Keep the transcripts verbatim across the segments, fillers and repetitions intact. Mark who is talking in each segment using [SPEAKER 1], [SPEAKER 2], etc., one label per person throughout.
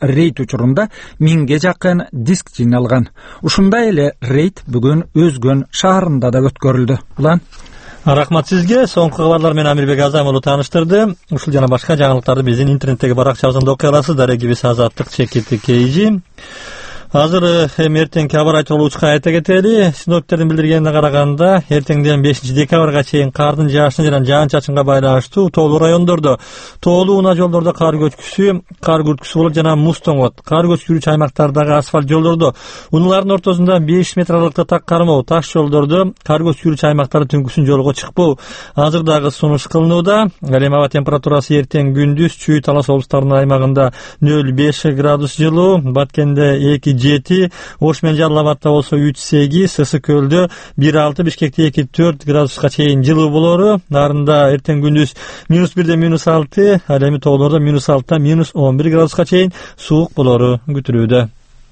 [SPEAKER 1] рейд учурунда миңге жакын диск жыйналган. Ушундай эле рейд бүгүн Өзгөн шаарында да өткөрүлдү. Улан
[SPEAKER 2] Рахмат сизге. Соңку кабарлар менен Амирбек Азам уулу тааныштырды. Ушул жана башка жаңылыктарды биздин интернеттеги баракчабызда окуй аласыздар. Дарегибиз Азаттык чекити кейжи. Азыр эми эртеңки аба айтылуучка айта кетели. Синоптиктердин билдиргенине караганда, эртеңден бешинчи декабрга чейин кардын жаашына жана жаан-чачынга байланыштуу тоолуу райондордо, тоолуу унаа жолдордо кар көчкүсү, кар күрткүсү болуп жана муз тоңот. Кар көчкүрүүчү аймактардагы асфальт жолдордо, унаалардын ортосунда беш метр аралыкта так кармоо, таш жолдордо кар көчкүрүүчү аймактардын түнкүсүн жолго чыкпоо азыр дагы сунуш кылынууда. Ал эми аба температурасы эртең күндүз Чүй Талас облустарынын аймагында нөл беш градус жылуу, Баткенде эки жети, Ош менен Жалал Абадда болсо үч сегиз, Ысык көлдө бир алты, Бишкекте эки төрт градуска чейин жылуу болору. Нарында эртең күндүз минус бирден минус алты, ал эми тоолордо минус алтыдан минус он бир градуска чейин суук болору күтүлүүдө.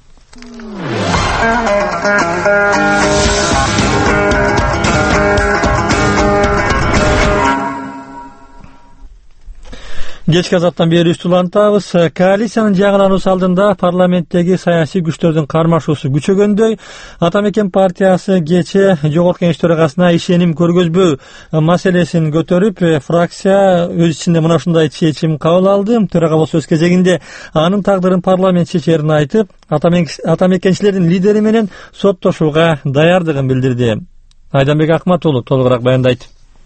[SPEAKER 2] Кечки азаттан бери үстүлантабыз. Коалициянын жаңылануусу алдында парламенттеги саясий күчтөрдүн кармашуусу күчөгөндөй, Ата Мекен партиясы кече Жогорку Кеңеш төрагасына ишеним көргөзбөө маселесин көтөрүп, фракция өз ичинде мына ушундай чечим кабыл алды. Төрага болсо өз кезегинде анын тагдырын парламент чечерин айтып, Ата Мекенчилердин лидери менен соттошууга даярдыгын билдирди. Айданбек Акматуулу толугураак баяндайт.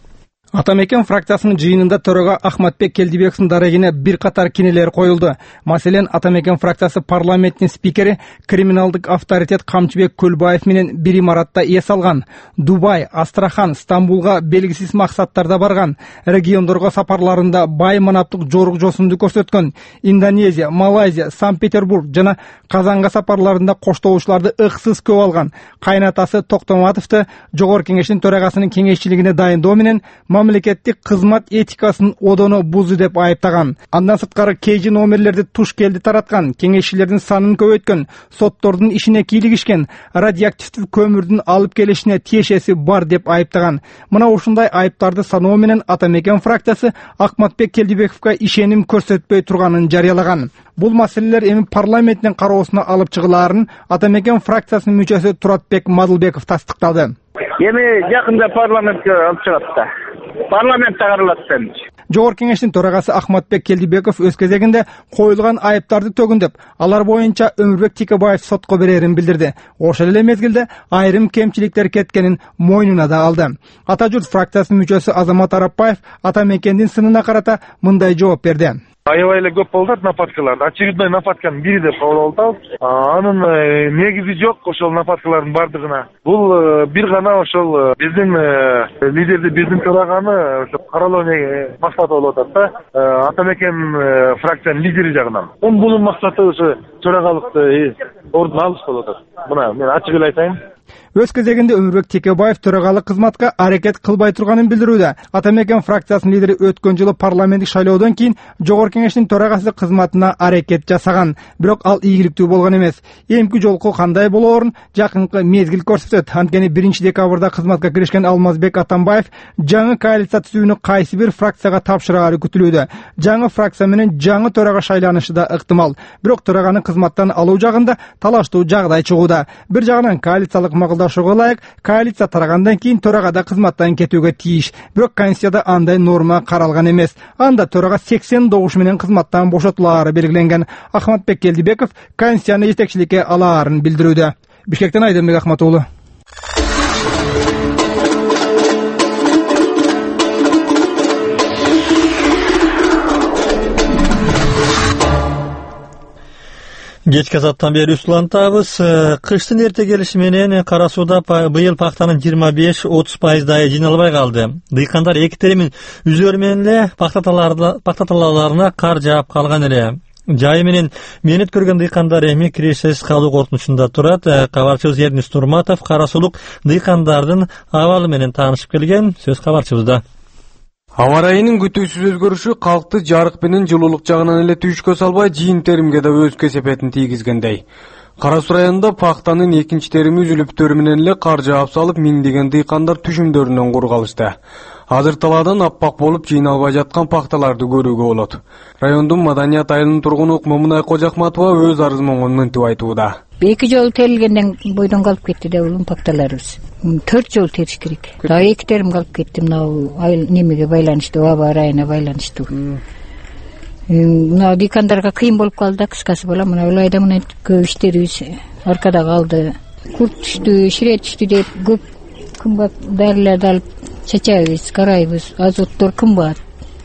[SPEAKER 3] Ата Мекен фракциясынын жыйынында төрага Ахматбек Келдибековдун дарегине бир катар кинелер коюлду. Маселен, Ата Мекен фракциясы парламенттин спикери криминалдык авторитет Камчыбек Көлбаев менен бир имаратта эс алган. Дубай, Астрахан, Стамбулга белгисиз максаттарда барган. Региондорго сапарларында бай манаптык жорук жосунду көрсөткөн. Индонезия, Малайзия, Санкт-Петербург жана Казанга сапарларында коштоочуларды ыксыз көп алган. Кайнатасы Токтоматовду Жогорку Кеңештин төрагасынын кеңешчилигине дайындоо менен мамлекеттик кызмат этикасын одоно бузду деп айыптаган. Андан сырткары кейжи номерлерди туш келди тараткан, кеңешчилердин санын көбөйткөн, соттордун ишине кийлигишкен, радиоактивдүү көмүрдүн алып келишине тиешеси бар деп айыптаган. Мына ушундай айыптарды саноо менен Ата Мекен фракциясы Ахматбек Келдибековго ишеним көрсөтпөй турганын жарыялаган. Бул маселелер эми парламенттин кароосуна алып чыгылаарын Ата Мекен фракциясынын мүчөсү Туратбек Мадылбеков тастыктады.
[SPEAKER 4] Эми жакында парламентке алып чыгат да. Парламентте каралат дейм.
[SPEAKER 3] Жогорку Кеңештин төрагасы Ахматбек Келдибеков өз кезегинде коюлган айыптарды төгүндөп, алар боюнча Өмүрбек Тикебаев сотко берерин билдирди. Ошол эле мезгилде айрым кемчиликтер кеткенин мойнуна да алды. Ата журт фракциясынын мүчөсү Азамат Арапбаев Ата Мекендин сынына карата мындай жооп берди.
[SPEAKER 5] Аябай эле көп болду нападкалар. Очередной нападканын бири деп кабыл алабыз. Анын негизи жок ошол нападкалардын бардыгына. Бул бир гана ошол биздин лидерди, биздин төраганы каралоо максаты болуп атат да. Ата Мекен фракциянын лидери жагынан. Бунун максаты ошо төрагалыкты ордун алыш болуп атат. Мына мен ачык эле айтайын.
[SPEAKER 3] Өз кезегинде Өмүрбек Текебаев төрагалык кызматка аракет кылбай турганын билдирүүдө. Ата Мекен фракциясынын лидери өткөн жылы парламенттик шайлоодон кийин Жогорку Кеңештин төрагасы кызматына аракет жасаган, бирок ал ийгиликтүү болгон эмес. Эмки жолку кандай болоорун жакынкы мезгил көрсөтөт. Анткени биринчи декабрда кызматка киришкен Алмазбек Атамбаев жаңы коалиция түзүүнү кайсы бир фракцияга тапшырары күтүлүүдө. Жаңы фракция менен жаңы төрага шайланышы да ыктымал. Бирок төраганы кызматтан алуу жагында талаштуу жагдай чыгууда. Бир жагынан коалициялык макулдашууга ылайык, коалиция тарагандан кийин төрагада кызматтан кетүүгө тийиш. Бирок Конституцияда андай норма каралган эмес. Анда төрага сексен добуш менен кызматтан бошотулаары белгиленген. Ахматбек Келдибеков Конституцияны жетекчиликке алаарын билдирүүдө. Бишкектен Айданбек Акматуулу.
[SPEAKER 2] Кечки азаттан бери үстүлантабыз. Кыштын эрте келиши менен Кара Сууда быйыл пактанын жыйырма беш отуз пайыздай жыйналбай калды. Дыйкандар эки теримин үзөрү менен эле пакта талааларына кар жаап калган эле. Жайы менен мээнет көргөн дыйкандар эми кирешесиз калуу коркунучунда турат. Кабарчыбыз Эрнис Нурматов Кара Суулук дыйкандардын абалы менен таанышып келген. Сөз кабарчыбызда.
[SPEAKER 6] Аба ырайынын күтүүсүз өзгөрүшү калкты жарык менен жылуулук жагынан эле түйүшкө салбай, жыйын теримге да өз кесепетин тийгизгендей. Кара Суу районунда пактанын экинчи терими үзүлүптөрү менен эле кар жаап салып, миңдеген дыйкандар түшүмдөрүнөн кур калышты. Азыр талаадан аппак болуп жыйналбай жаткан пахталарды көрүүгө болот. Райондун маданият айылынын тургуну Момунай Кожахматова өз арызмоңун мынтип айтууда.
[SPEAKER 7] Эки жол терилгенден бойдон калып кетти да бул пахталарыбыз. төрт жол териш керек. Дагы эки терим калып кетти мына айыл немеге байланыштуу, аба ырайына байланыштуу. Мына дыйкандарга кыйын болуп калды да, кыскасы бола. Мына ылайда мына көп иштерибиз аркада калды. Курт түштү, шире түштү деп көп кымбат дарыларды алып чачабыз, карайбыз. Азоттор кымбат.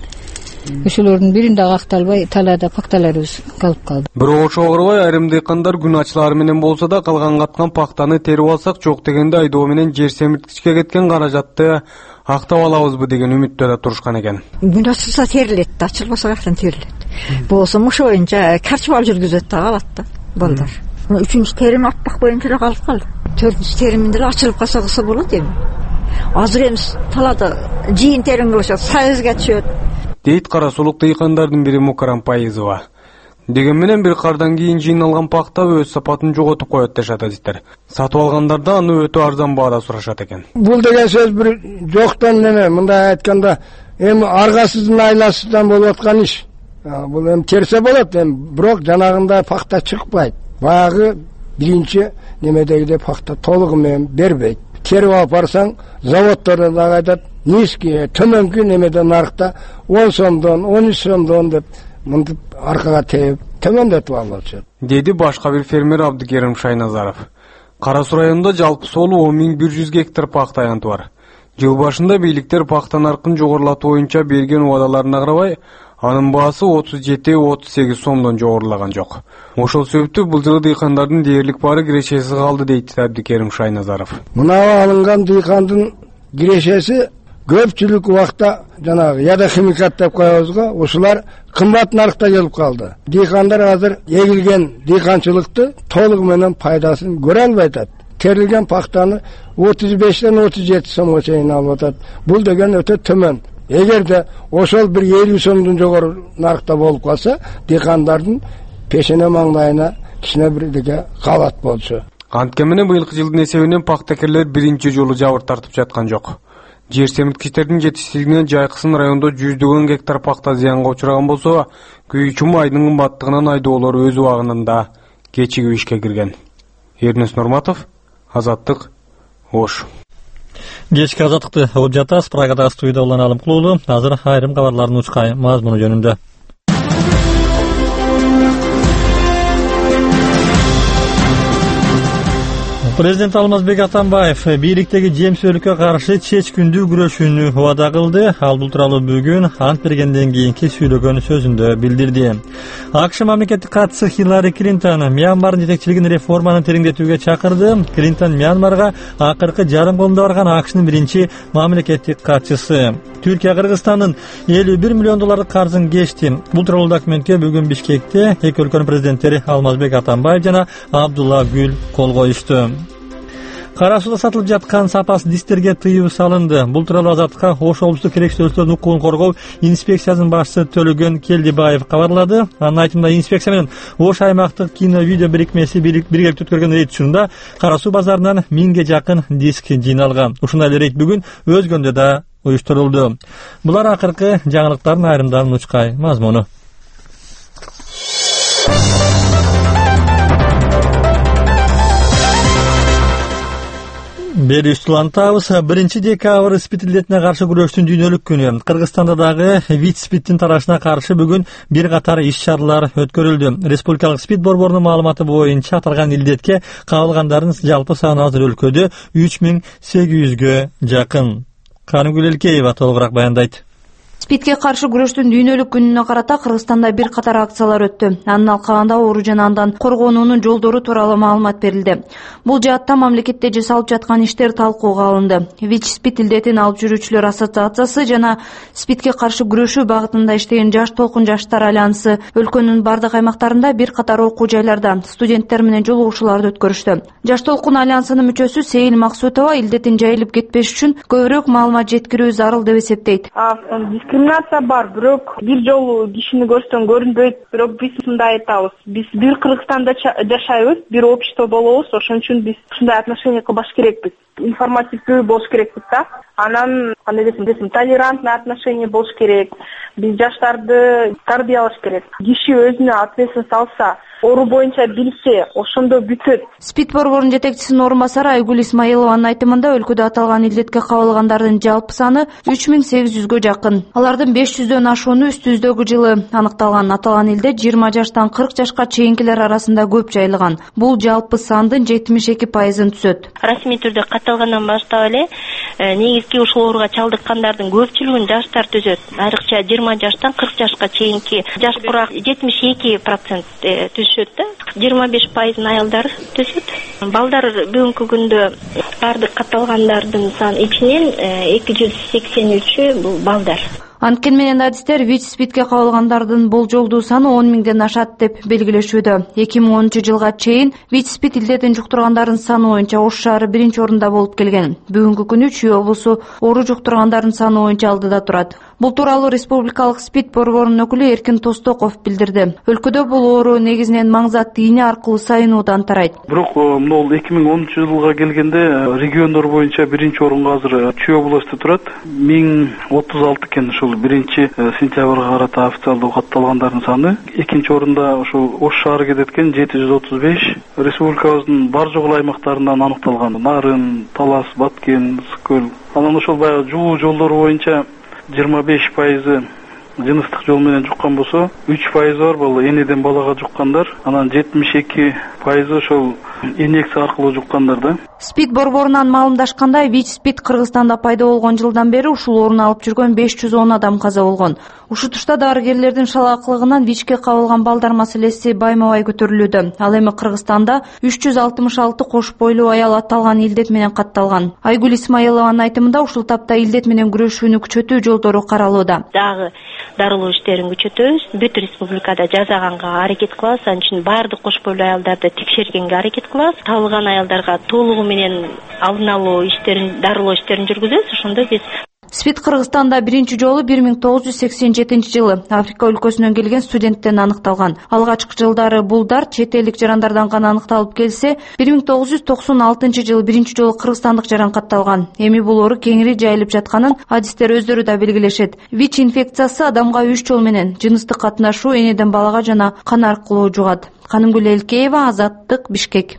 [SPEAKER 7] Ошолордун бирин дагы акталбай талаада пахталарыбыз калып калды.
[SPEAKER 6] Бирок ошого карабай айрым дыйкандар күн ачылары менен болсо да калган каткан пахтаны терип алсак жок дегенде айдоо менен жер семирткичке кеткен каражатты актап алабызбы деген үмүттө да турушкан экен.
[SPEAKER 8] Күн ачылса терилет, ачылбаса каяктан терилет. Болсо ошо боюнча карчыбал жүргүзөт да калат да балдар. Үчүнчү терим аппак боюнча эле калып калды. Төртүнчү териминде эле ачылып калса кылса болот эми. Азыр эми талаада жыйын терим кылышат, сайызга түшөт.
[SPEAKER 6] Дейт Кара Сулук дыйкандардын бири Мукарам Пайызова. Деген менен бир кардан кийин жыйналган пахта өз сапатын жоготуп коет дешат азиттер. Сатып алгандарда аны өтө арзан баада сурашат экен.
[SPEAKER 9] Бул деген сөз бир жоктон неме, мындай айтканда, эми аргасыздын айласыздан болуп аткан иш. Бул эми терсе болот, эми бирок жанагындай пахта чыкпайт. Баягы биринчи немедегидей пахта толугу менен бербейт. Теріп алып барсаң, заводторда дагы айтат, низкий, төмөнкү немеде нарыкта он сомдон, он үч сомдон деп мынтип аркага тээп төмөндөтүп алышат.
[SPEAKER 6] Деди башка бир фермер Абдыкерим Шайназаров. Кара Суу районунда жалпы солу он миң бир жүз гектар пахта аянты бар. Жыл башында бийликтер пахта наркын жогорулатуу боюнча берген убадаларына карабай, анын баасы отуз жети отуз сегиз сомдон жогорулаган жок. Ошол себептүү бул жылы дыйкандардын дээрлик баары кирешеси калды дейт Абдыкерим Шайназаров.
[SPEAKER 9] Мына алынган дыйкандын кирешеси көпчүлүк убакта жанагы яда химикат деп коебузго, ушулар кымбат нарыкта келип калды. Дыйкандар азыр эгилген дыйканчылыкты толугу менен пайдасын көрө албай атат. Терилген пахтаны отуз бештен отуз жети сомго чейин алып атат. Бул деген өтө төмөн. Эгерде ошол бир элүү сомдун жогору нарыкта болуп калса, дыйкандардын пешене маңдайына кичине бирдеге калат болчу.
[SPEAKER 6] Анткени быйылкы жылдын эсебинен пахтакерлер биринчи жолу жабыр тартып жаткан жок. Жер семирткичтердин жетишсиздигинен Жайкысын райондо жүздөгөн гектар пахта зыянга учураган болсо, күйүүчү майдын кымбаттыгынан айдоолор өз убагында кечигип ишке кирген. Эрнес Нурматов, Азаттык, Ош.
[SPEAKER 2] Кечки азаттыкты угуп жатасыз. Прагадагы студияда улан Алым Кулуулу. Азыр айрым кабарлардын учкай мазмуну жөнүндө. Президент Алмазбек Атамбаев бийликтеги жемсөөлүккө каршы чечкиндүү күрөшүүнү убада кылды. Ал бул тууралуу бүгүн ант бергенден кийинки сүйлөгөн сөзүндө билдирди. АКШ мамлекеттик катчысы Хиллари Клинтон Мьянмардын жетекчилигин реформаны тереңдетүүгө чакырды. Клинтон Мьянмарга акыркы жарым кылымда барган АКШнын биринчи мамлекеттик катчысы. Түркия Кыргызстандын элүү бир миллион доллардык карзын кечти. Бул тууралуу документке бүгүн Бишкекте эки өлкөнүн президенттери Алмазбек Атамбаев жана Абдулла Гүл кол коюшту. Кара сууда сатылып жаткан сапасыз дистерге тыюу салынды. Бул тууралуу Азаттыкка Ош облустук керексөздөрдүн укугун коргоо инспекциясынын башчысы Төлөгөн Келдибаев кабарлады. Анын айтымында инспекция менен Ош аймактык кино-видео бирикмеси биргеликте өткөргөн рейд учурунда Кара суу базарынан миңге жакын диск жыйналган. Ушундай эле рейд бүгүн Өзгөндө да уюштурулду. Булар акыркы жаңылыктардын айрымдарын учкай мазмуну. Бери үстүлантабыз. биринчи декабрь спид илдетине каршы күрөштүн дүйнөлүк күнү. Кыргызстанда дагы ВИЧ-спидтин тарашына каршы бүгүн бир катар иш-чаралар өткөрүлдү. Республикалык спид борборунун маалыматы боюнча аталган илдетке кабылгандардын жалпы саны азыр өлкөдө үч миң сегиз жүзгө жакын. Канымгүл Элкеева толугураак баяндайт.
[SPEAKER 10] Спидке каршы күрөштүн дүйнөлүк күнүнө карата Кыргызстанда бир катар акциялар өттү. Анын алкагында оору жана андан коргонуунун жолдору тууралуу маалымат берилди. Бул жаатта мамлекетте жасалып жаткан иштер талкууга алынды. ВИЧ-спид илдетин алып жүрүүчүлөр ассоциациясы жана спидке каршы күрөшүү багытында иштеген Жаш толкун жаштар альянсы өлкөнүн бардык аймактарында бир катар окуу жайларда студенттер менен жолугушууларды өткөрүштү. Жаш толкун альянсынын мүчөсү Сейил Максутова илдетин жайылып кетпеш үчүн көбүрөөк маалымат жеткирүү зарыл деп эсептейт.
[SPEAKER 11] Дискриминация бар, бирок бир жолу кишини көрсөң көрүнбөйт. Бирок биз мындай айтабыз. Биз бир Кыргызстанда жашайбыз, бир общество болобуз. Ошон үчүн биз ушундай отношение кылбаш керекпиз. Информативдүү болуш керекпиз да. Анан кандай десем, десем толерантный отношение болуш керек. Биз жаштарды тарбиялаш керек. Киши өзүнө ответственность алса, оору боюнча билсе, ошондо бүтөт.
[SPEAKER 10] СПИД борборунун жетекчисинин орун басары Айгүл Исмаилованын айтымында өлкөдө аталган илдетке кабылгандардын жалпы саны үч миң сегиз жүзгө жакын. Алардын беш жүздөн ашууну үстүбүздөгү жылы аныкталган. Аталган илде жыйырма жаштан кырк жашка чейинкилер арасында көп жайылган. Бул жалпы сандын жетимиш эки пайызын түзөт.
[SPEAKER 12] Расмий түрдө катталгандан баштап эле негизги ушул ооруга чалдыккандардын көпчүлүгүн жаштар түзөт. Айрыкча жыйырма жаштан кырк жашка чейинки жаш курак жетимиш эки процент түзөт да. жыйырма беш пайызын аялдар түзөт. Балдар бүгүнкү күндө бардык катталгандардын саны ичинен эки жүз сексен үчү бул балдар.
[SPEAKER 10] Анткени менен адистер ВИЧ-СПИДке кабылгандардын болжолдуу саны он миңден ашат деп белгилешүүдө. эки миң онунчу жылга чейин ВИЧ-СПИД илдетин жуктургандардын саны боюнча Ош шаары биринчи орунда болуп келген. Бүгүнкү күнү Чүй облусу оору жуктургандардын саны боюнча алдыда турат. Бул тууралуу Республикалык СПИД борборунун өкүлү Эркин Тостоков билдирди. Өлкөдө бул оору негизинен маңзат ийне аркылуу сайынуудан тарайт.
[SPEAKER 13] Бирок могул эки миң онунчу жылга келгенде региондор боюнча биринчи орунга азыр Чүй облусу турат. миң отуз алты экен ушул биринчи сентябрга карата официалдуу катталгандардын саны. Экинчи орунда ушул Ош шаары кетет экен жети жүз отуз беш. Республикабыздын бар жогул аймактарынан аныкталган. Нарын, Талас, Баткен, Ысык-Көл. Анан ошол баягы жуу жолдору боюнча жыйырма беш пайызы жыныстык жол менен жуккан болсо, үч пайызы бар бул энеден балага жуккандар. Анан жетимиш эки пайызы ошол инъекция аркылуу жуккандар да.
[SPEAKER 10] СПИД борборунан маалымдашкандай, ВИЧ-СПИД Кыргызстанда пайда болгон жылдан бери ушул оорун алып жүргөн беш жүз он адам каза болгон. Ушутушта дарыгерлердин шалаакылыгынан ВИЧке кабылган балдар маселеси байма-бай көтөрүлүүдө. Ал эми Кыргызстанда үч жүз алтымыш алты кош бойлуу аял аталган илдет менен катталган. Айгүл Исмаилованын айтымында ушул тапта илдет менен күрөшүүнү күчөтүү жолдору каралууда.
[SPEAKER 12] Дагы дарылоо иштерин күчөтөбүз. Бүт республикада жазаганга аракет кылабыз. Анын үчүн баардык кош бойлуу аялдарды текшергенге аракет кылабыз. Табылган аялдарга толугу менен алдын алуу иштерин, дарылоо иштерин жүргүзөбүз. Ошондо биз
[SPEAKER 10] СПИД Кыргызстанда биринчи жолу бир миң тогуз жүз сексен жетинчи жылы Африка өлкөсүнөн келген студенттен аныкталган. Алгачкы жылдары булдар чет элдик жарандардан гана аныкталып келсе, бир миң тогуз жүз токсон алтынчы жылы биринчи жолу кыргызстандык жаран катталган. Эми бул оору кеңири жайылып жатканын адистер өздөрү да белгилешет. ВИЧ инфекциясы адамга үч жол менен жыныстык катнашуу, энеден балага жана кан аркылуу жугат. Канымгүл Элкеева, Азаттык, Бишкек.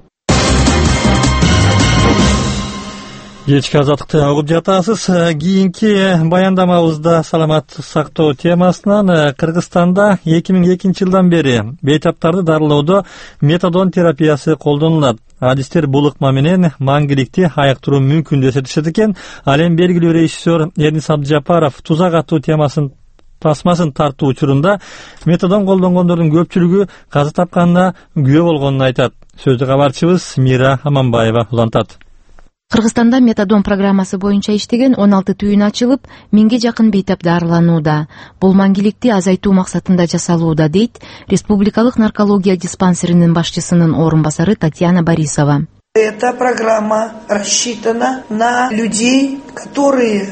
[SPEAKER 2] Кечки азаттыкты угуп жатасыз. Кийинки баяндамабызда саламаттык сактоо темасынан Кыргызстанда эки миң экинчи жылдан бери бейтаптарды дарылоодо метадон терапиясы колдонулат. Адистер бул ыкма менен маңгиликти айыктыруу мүмкүн деп эсептешет экен. Ал эми белгилүү режиссер Эрнис Абдыжапаров тузак аттуу темасын тасмасын тартуу учурунда метадон колдонгондордун көпчүлүгү каза тапканына күбө болгонун айтат. Сөздү кабарчыбыз Мира Аманбаева улантат.
[SPEAKER 14] Кыргызстанда метадон программасы боюнча иштеген он алты түйүн ачылып, миңге жакын бейтап дарыланууда. Бул маңгиликти азайтуу максатында жасалууда, дейт Республикалык наркология диспансеринин башчысынын орун басары Татьяна Борисова.
[SPEAKER 15] Эта программа рассчитана на людей, которые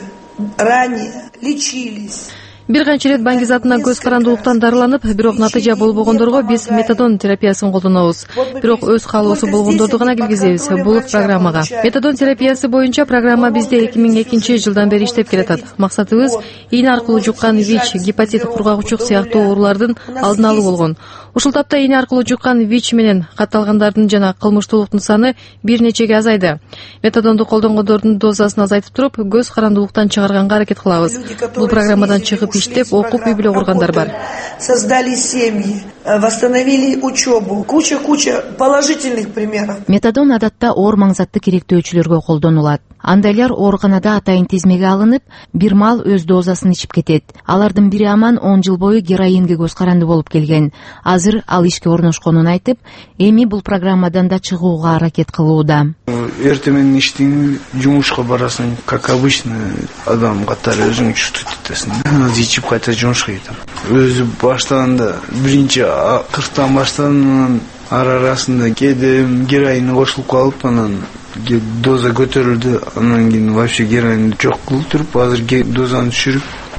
[SPEAKER 15] ранее лечились.
[SPEAKER 16] Бир канча ирет баңгизатына көз карандуулуктан дарыланып, бирок натыйжа болбогондорго биз метадон терапиясын колдонобуз. Бирок өз каалоосу болгондорду гана киргизебиз бул программага. Метадон терапиясы боюнча программа бизде эки миң экинчи жылдан бери иштеп келатат. Максатыбыз ийне аркылуу жуккан ВИЧ, гепатит, кургак-учук сыяктуу оорулардын алдын алуу болгон. Ушул тапта ийне аркылуу жуккан ВИЧ менен катталгандардын жана кылмыштуулуктун саны бир нечеге азайды. Метадонду колдонгондордун дозасын азайтып туруп, көз карандуулуктан чыгарганга аракет кылабыз. Бул программадан чыгып иштеп, окуп үй бүлө кургандар бар.
[SPEAKER 15] Создали семьи, восстановили учебу. Куча-куча положительных примеров.
[SPEAKER 14] Метадон адатта оор маңзатты керектөөчүлөргө колдонулат. Андайлар ооруканада атайын тизмеге алынып, бир маал өз дозасын ичип кетет. Алардын бири аман он жыл бою героинге көз каранды болуп келген. Азыр ал ишке орношконун айтып, эми бул программадан да чыгууга аракет кылууда.
[SPEAKER 17] Эртең менен иштейм, жумушка барасың, как обычно, адам катары өзүң чутуп кетесиң. Анан ичип кайта жумушка кетем. Өзү баштаганда биринчи кырктан баштаган ара арасында кээде героин кошулуп калып, анан доза көтөрүлдү, анан кийин вообще героин жок кылып туруп, азыр дозаны түшүрүп,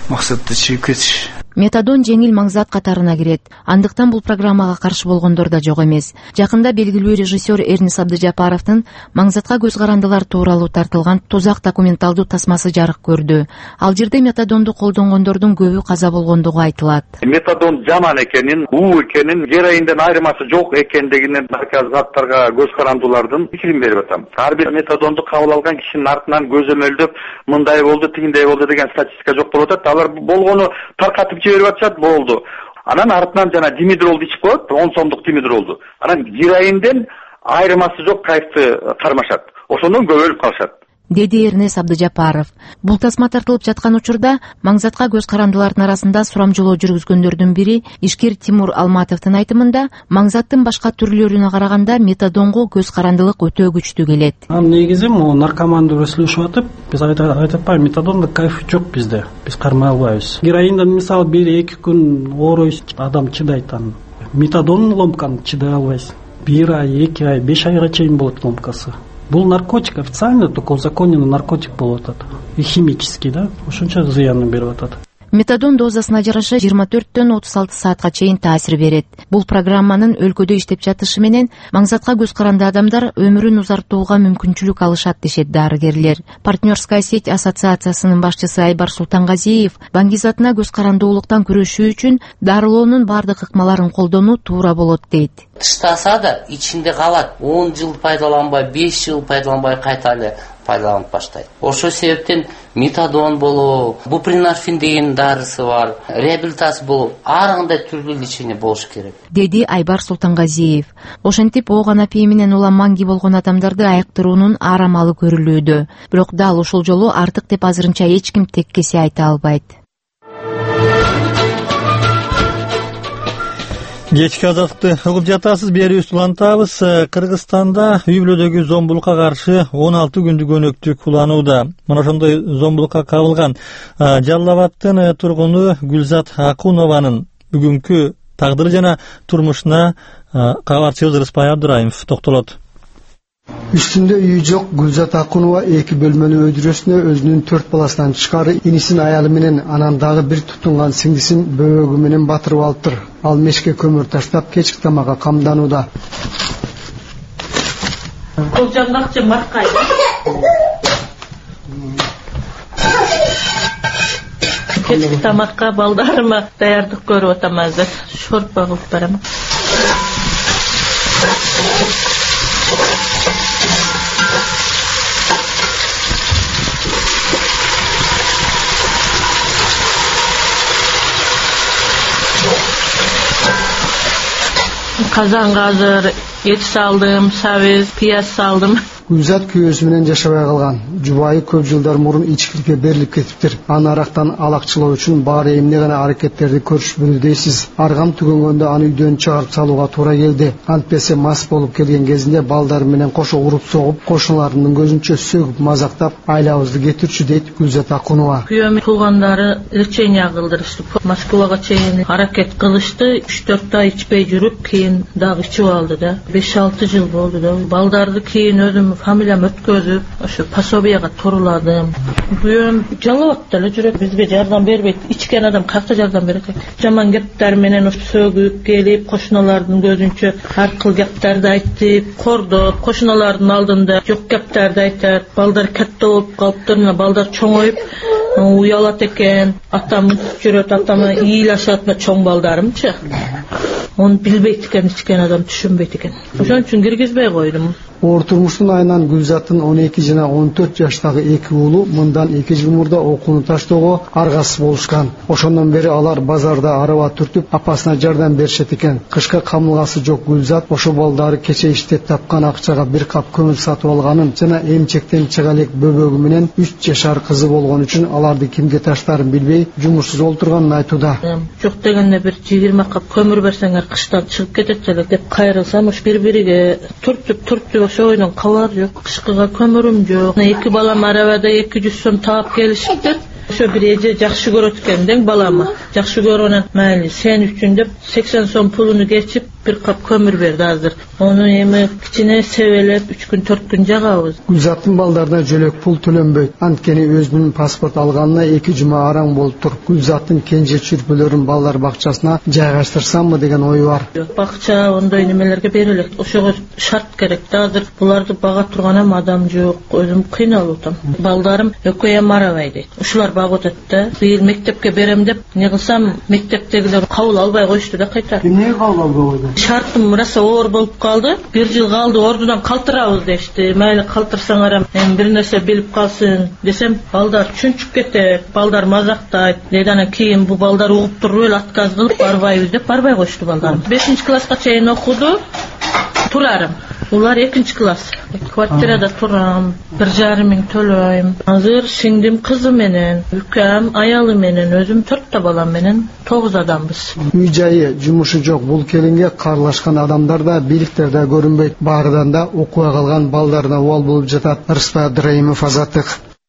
[SPEAKER 17] максатты чыгып кетиш.
[SPEAKER 14] Метадон жеңил маңзат катарына кирет. Андыктан бул программага каршы болгондор да жок эмес. Жакында белгилүү режиссер Эрнис Абдыжапаровдун маңзатка көз карандылар тууралуу тартылган тозак документалдуу тасмасы жарык көрдү. Ал жерде метадонду колдонгондордун көбү каза болгондугу айтылат.
[SPEAKER 18] Метадон жаман экенин, уу экенин, героинден айырмасы жок экендигинен наркотик заттарга көз карандуулардын пикирин берип атам. Ар бир метадонду кабыл алган кишинин артынан көзөмөлдөп, мындай болду, тигиндей болду деген статистика жок болуп атат. Алар болгону таркатып жиберип атышат, болду. Анан артынан жана димедролду ичип коет, он сомдук димедролду. Анан героинден айырмасы жок кайфты кармашат. Ошондон көбөлүп калышат.
[SPEAKER 14] Деди Эрнес Абдыжапаров. Бул тасма тартылып жаткан учурда маңзатка көз карандылардын арасында сурамжылоо жүргүзгөндөрдүн бири ишкер Тимур Алматовдун айтымында маңзаттын башка түрлөрүнө караганда метадонго көз карандылык өтө күчтүү келет.
[SPEAKER 19] Негизи могу наркоманды сүйлөшүп атып, биз айтып атпайбы, метадонда кайф жок бизде. Биз кармай албайбыз. Героиндан мисалы бир эки күн ооройсуз адам чыдайт аны. Метадон ломканы чыдай албайсыз. бир ай, эки ай, беш айга чейин болот ломкасы. Бул наркотик, официально только узаконенный наркотик болуп атат. И химический, да, ошончо зыянын берип атат.
[SPEAKER 14] Метадон дозасына жараша жыйырма төрттөн отуз алты саатка чейин таасир берет. Бул программанын өлкөдө иштеп жатышы менен маңзатка көз каранды адамдар өмүрүн узартууга мүмкүнчүлүк алышат дешет дарыгерлер. Партнерская сеть ассоциациясынын башчысы Айбар Султангазиев баңгизатына көз карандуулуктан күрөшүү үчүн дарылоонун бардык ыкмаларын колдонуу туура болот дейт.
[SPEAKER 20] Тыштаса да ичинде калат. он жыл пайдаланбай, беш жыл пайдаланбай кайта эле пайдаланып баштайт. Ошол себептен метадон болобу, бупринорфин деген дарысы бар, реабилитация болобу, ар кандай түрдүү лечение болуш керек.
[SPEAKER 14] Деди Айбар Султангазиев. Ошентип ооган апии менен улам маңги болгон адамдарды айыктыруунун ар амалы көрүлүүдө. Бирок дал ошол жолу артык деп азырынча эч ким теккеси айта албайт.
[SPEAKER 2] Кечки азаттыкты угуп жатасыз, берүүбүздү улантабыз. Кыргызстанда үй бүлөдөгү зомбулукка каршы он алты күндүк өнөктүк уланууда. Мына ошондой зомбулукка кабылган Жалал Абадтын тургуну Гүлзат Акунованын бүгүнкү тагдыры жана турмушуна кабарчы Рыспай Абдыраимов токтолот.
[SPEAKER 21] Üstünde үйү жок Гүлзат Акунова эки бөлмөлүү өйдүрөсүнө өзүнүн төрт баласынан тышкары инисин аялы менен анан дагы бир тутунган сиңдисин бөбөгү менен батырып алыптыр. Ал мешке көмүр таштап кечки тамакка камданууда.
[SPEAKER 22] Бул жандакчы маркайды. Кечки тамакка балдарыма даярдык көрүп атам азыр. Шорпа кылып барам. Kazanга азыр эт салдым, сабиз, пияз салдым.
[SPEAKER 21] Гүлзат күйөөсү менен жашабай калган. Жубайы көп жылдар мурун ичкиликке берилип кетиптир. Аны арактан алакчылоо үчүн баары эмне гана аракеттерди көрүшпүдү дейсиз. Аргам түгөнгөндө аны үйдөн чыгарып салууга туура келди. Антпесе мас болуп келген кезинде балдары менен кошо уруп согуп, кошуналарынын көзүнчө сөгүп мазактап, айлабызды кетирчү дейт Гүлзат Акунова.
[SPEAKER 22] Күйөөмүн туугандары лечение кылдырышты. Москвага чейин аракет кылышты. үч төрт ай ичпей жүрүп, кийин дагы ичип алды да. беш алты жыл болду да. Балдарды кийин өзүм фамилиям өткөзүп, ошо пособияга туруладым. Күйөөм жалабатта эле жүрөт, бизге жардам бербейт. Ичкен адам кайда жардам берет? Жаман кептер менен ошо сөгүп келип, кошуналардын көзүнчө ар кыл кептерди айтып, кордоп, кошуналардын алдында жок кептерди айтат. Балдар кетте болуп калыптыр, балдар чоңоюп уялат экен. Атам жүрөт, атама ыйлашат, чоң балдарымчы. Onu bilbeyt eкен, ичкен адам түшүнбейт экен. Ошон үчүн киргизбей койдум.
[SPEAKER 21] Оор турмуштун айынан Гүлзаттын он эки жана он төрт жаштагы эки уулу мындан эки жыл мурда окууну таштоого аргасыз болушкан. Ошондон бери алар базарда араба түртүп, апасына жардам беришет экен. Кышка камылгасы жок Гүлзат ошо балдары кече иштеп тапкан акчага бир кап көмүр сатып алганын жана эмчектен чыга элек бөбөгү менен үч жашар кызы болгон үчүн аларды кимге таштаарын билбей жумушсуз олтурганын айтууда.
[SPEAKER 22] Жок дегенде бир жыйырма кап көмүр берсеңер кыштан чыгып кетет элек деп кайрылсам, ош бири-бириге түртүп түртүп ошойдон кабар жок, кышкыга көмүрүм жок. Эки балам арабада эки жүз сом таап келишиптир. Ошо бир эже жакшы көрөт экен дең балама. Жакшы көргөнүн майли сен үчүн деп сексен сом пулуну кечип бир кап көмүр берди азыр. Ону эми кичине себелеп үч күн төрт күн жагабыз.
[SPEAKER 21] Гүлзаттын балдарына жөлөк пул төлөнбөйт. Анткени өзүнүн паспорт алганына эки жума араң болуп тур. Гүлзаттын кенже чүрпөлөрүн балдар бакчасына жайгаштырсамбы деген ою бар.
[SPEAKER 22] Бакча ондой немелерге берилет. Ошого шарт керек да. Азыр буларды бага турган адам жок. Өзүм кыйналып атам. Балдарым экөө марабай дейт. Ушулар багып атат да. Быйыл мектепке берем деп, не кылсам мектептегилер кабыл албай коюшту да кайта.
[SPEAKER 21] Эмнеге кабыл албай койду?
[SPEAKER 22] Шартым раса оор болуп калды. Бир жыл калды, ордудан калтырабыз дешти. Майли калтырсаңар эми бир нерсе билип калсын десем, балдар чүнчүп кетет, балдар мазактайт. Дейт анан кийин бу балдар угуп туруп эле отказ кылып барбайбыз деп барбай коюшту балдарым. бешинчи класска чейин окуду. Турарым. Улар экинчи класс. Квартирада турам, бир жарым миң төлөйм. Азыр сиңдим кызы менен, үкөм, аялы менен, өзүм төрттө балам менен тогуз адамбыз.
[SPEAKER 21] Үй жайы, жумушу жок бул келинге карлашкан адамдар да, бийликтер да көрүнбөйт. Баарыдан да окуя калган балдарына убал болуп жатат. Рыспа Абдыраимов, Азаттык.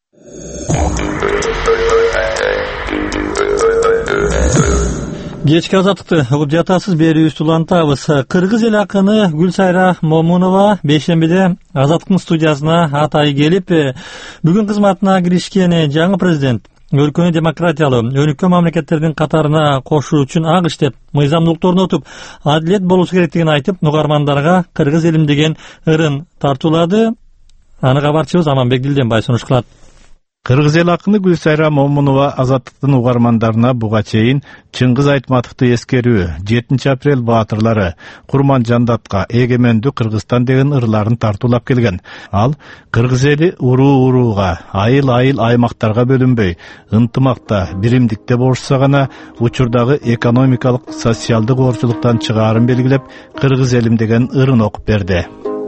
[SPEAKER 2] Кечки азаттыкты угуп жатасыз, берүүбүздү улантабыз. Кыргыз эл акыны Гүлсайра Момунова бейшембиде Азаттыктын студиясына атайы келип, бүгүн кызматына киришкен жаңы президент өлкөнү демократиялуу өнүккөн мамлекеттердин катарына кошуу үчүн ак иштеп, мыйзамдуулукту орнотуп, адилет болушу керектигин айтып, угармандарга кыргыз элим деген ырын тартуулады. Аны кабарчыбыз Аманбек Дилденбай сунуш кылат.
[SPEAKER 1] Кыргыз эл акыны Гүлсайра Момунова Азаттыктын угармандарына буга чейин Чыңгыз Айтматовду эскерүү, жетинчи апрель баатырлары, Курман Жандатка эгемендүү Кыргызстан деген ырларын тартуулап келген. Ал кыргыз эли уруу-урууга, айыл-айыл аймактарга бөлүнбөй, ынтымакта, биримдикте болушса гана учурдагы экономикалык, социалдык оорчулуктан чыгаарын белгилеп, кыргыз элим деген ырын окуп берди.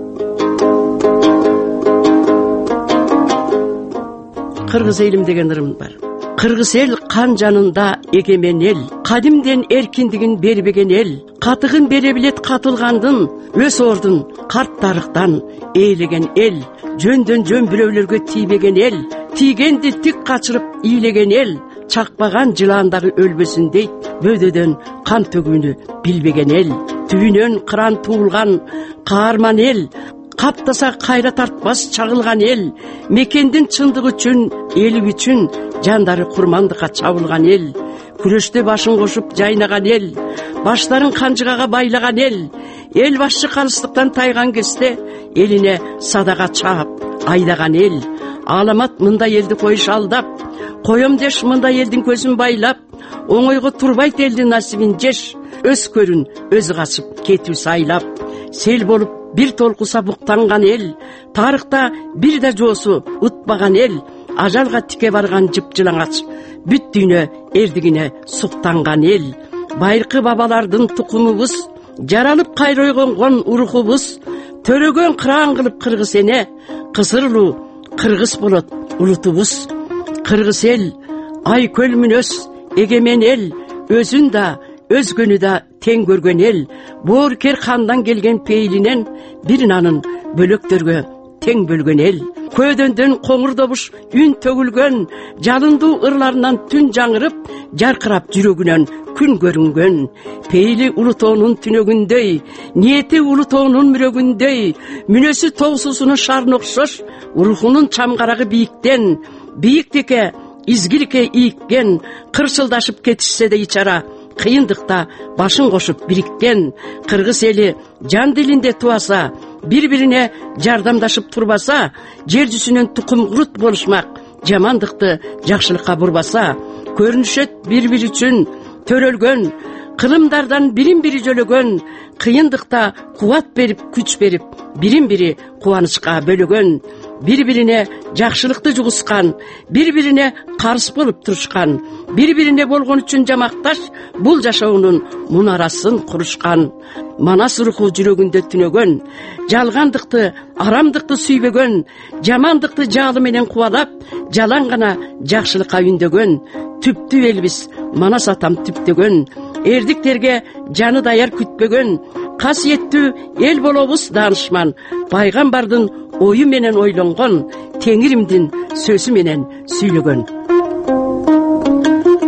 [SPEAKER 4] Кыргыз элим деген ырым бар. Кыргыз эл кан жанында эгемен эл, кадимден эркиндигин бербеген эл, катыгын бере билет катылгандын, өз ордун карт тарыхтан ээлеген эл, жөндөн жөн бирөөлөргө тийбеген эл, тийгенди тик качырып ийлеген эл, чакпаган жылаандагы өлбөсүн дейт, бөдөдөн кан төгүүнү билбеген эл, түбүнөн кыран туулган каарман эл, каптаса кайра тартпас чагылган эл, мекендин чындыгы үчүн, эли үчүн жандары курмандыкка чабылган эл, күрөштө башын кошуп жайнаган эл, баштарын канжыгага байлаган эл, эл башчы калыстыктан тайган кезде элине садага чаап айдаган эл, аламат мындай элди коюш алдап, коем деш мындай элдин көзүн байлап, оңойго турбайт элдин насибин жеш, өз көрүн өзү качып кетүү сайлап, сел болуп бир толкуса буктанган эл, тарыхта бир да жоосу утпаган эл, ажалга тике барган жыпжылаңач, бүт дүйнө эрдигине суктанган эл, байыркы бабалардын тукумубуз, жаралып кайра ойгонгон урухубуз, төрөгөн кыраан кылып кыргыз эне, кызырлуу кыргыз болот улутубуз. Кыргыз эл ай көл мүнөс эгемен эл, өзүн да өзгөнү да тең көргөн эл, боорукер кандан келген пейилинен бир нанын бөлөктөргө тең бөлгөн эл, көөдөндөн коңур добуш үн төгүлгөн, жалындуу ырларынан түн жаңырып, жаркырап жүрөгүнөн күн көрүнгөн, пейили улутоонун түнөгүндөй, ниети улутоонун мүрөгүндөй, мүнөсү тоосусунун шарына окшош, рухунун чамгарагы бийиктен, бийиктикке изгиликке ийиккен, кырчылдашып кетишсе да ичара, кыйындыкта башын кошуп бириккен, кыргыз эли жан дилинде туаса, бири-бирине жардамдашып турбаса, жер жүзүнөн тукум курут болушмак, жамандыкты жакшылыкка бурбаса, көрүнүшөт бири-бири үчүн төрөлгөн, кылымдардан бирин-бири жөлөгөн, кыйындыкта кубат берип, күч берип, бирин-бири кубанычка бөлөгөн, бири-бирине жакшылыкты жугускан, бири-бирине карыз болуп турушкан, бири-бирине болгон үчүн жамакташ, бул жашоонун мунарасын курушкан. Манас руху жүрөгүндө түнөгөн, жалгандыкты, арамдыкты сүйбөгөн, жамандыкты жаалы менен кубалап, жалаң гана жакшылыкка үндөгөн, түптүү элбиз Манас атам түптөгөн, эрдиктерге жаны даяр күтпөгөн, касиеттүү эл болобуз данышман, пайгамбардын ою менен ойлонгон, теңиримдин сөзү менен сүйлөгөн.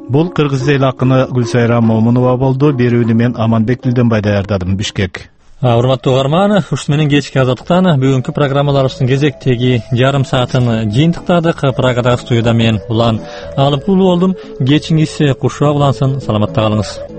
[SPEAKER 1] Бул кыргыз эл акыны Гүлсайра Момунова болду. Берүүнү мен Аманбек Билденбай даярдадым, Бишкек.
[SPEAKER 2] Урматтуу угарман, ушул менен кечки азаттыктан бүгүнкү программаларыбыздын кезектеги жарым саатын жыйынтыктадык. Прагадагы студияда мен Улан Алыпулуу болдум. Кечиңиз кушуак улансын, саламатта калыңыз.